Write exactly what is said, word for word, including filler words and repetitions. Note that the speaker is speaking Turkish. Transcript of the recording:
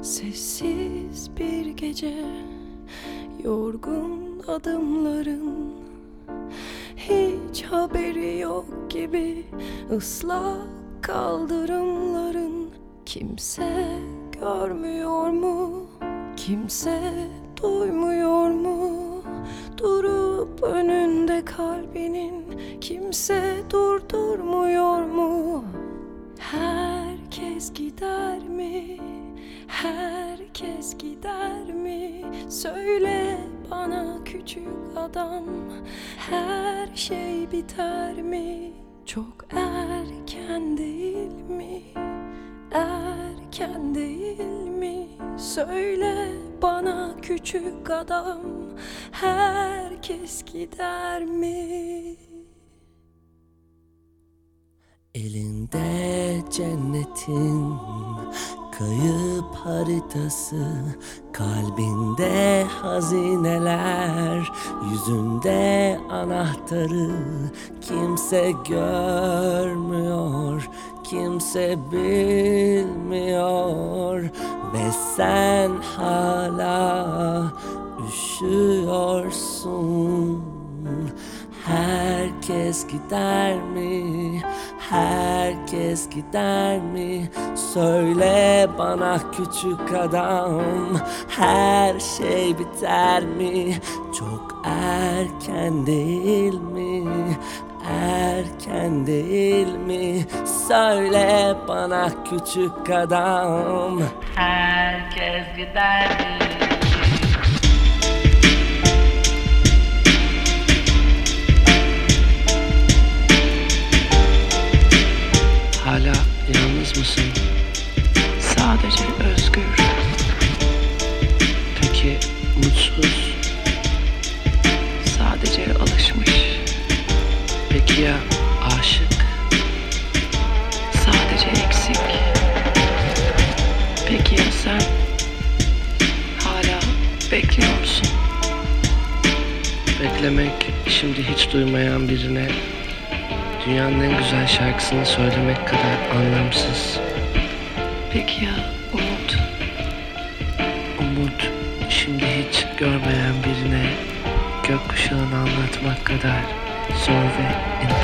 Sessiz bir gece, yorgun adımların, hiç haberi yok gibi ıslak kaldırımların. Kimse görmüyor mu? Kimse duymuyor mu? Durup önünde kalbinin kimse durdurmuyor mu? Herkes gider mi? Herkes gider mi? Söyle bana küçük adam, her şey biter mi? Çok erken değil mi? Erken değil mi? Söyle bana küçük adam, herkes gider mi? Elinde cennetin kayıp haritası, kalbinde hazineler, yüzünde anahtarı. Kimse görmüyor, kimse bilmiyor ve sen hala üşüyorsun. Herkes gider mi? Herkes gider mi? Söyle bana küçük adam, her şey biter mi? Çok erken değil mi? Erken değil mi? Söyle bana küçük adam, herkes gider mi? Hala yalnız mısın? Sadece özgür. Peki mutsuz? Sadece alışmış. Peki ya aşık? Sadece eksik. Peki ya sen? Hala bekliyor musun? Beklemek, şimdi hiç duymayan birine dünyanın en güzel şarkısını söylemek kadar anlamsız. Peki ya umut? Umut, şimdi hiç görmeyen birine gökkuşağını anlatmak kadar zor ve